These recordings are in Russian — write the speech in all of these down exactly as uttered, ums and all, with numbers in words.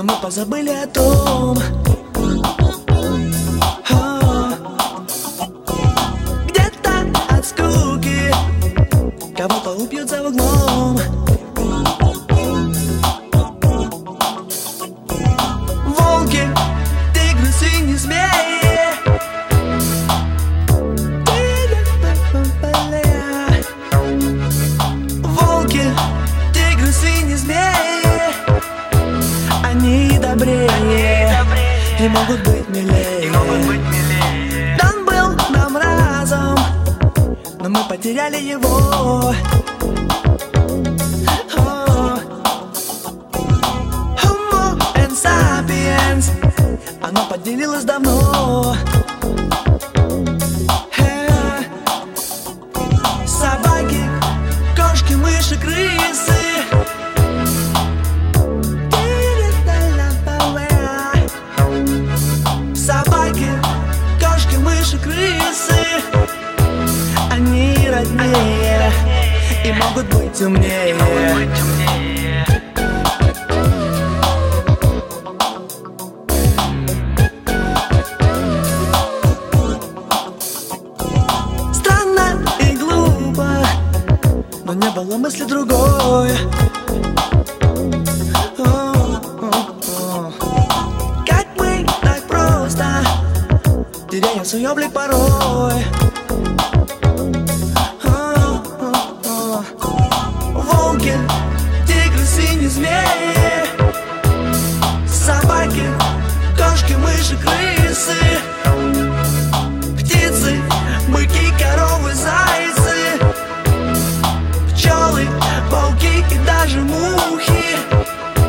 мы позабыли о том, где-то от скуки кого-то убьют за углом. Волки, тигры, свиньи, змеи, волки, тигры, свиньи, змеи, они добрее и могут быть милее. Он был нам разом, но мы потеряли его. Homo and sapiens, оно поделилось давно. Собаки, кошки, мыши, крысы, собаки, кошки, мыши, крысы, они роднее и могут быть умнее. Странно и глупо, но не было мысли другой. Как мы так просто теряем свой облик порой. Волки, тигры, свиньи, змеи, собаки, кошки, мыши, крысы, птицы, быки, коровы, зайцы, пчелы, пауки и даже мухи,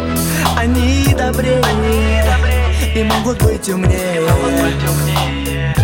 они добрее и могут быть умнее.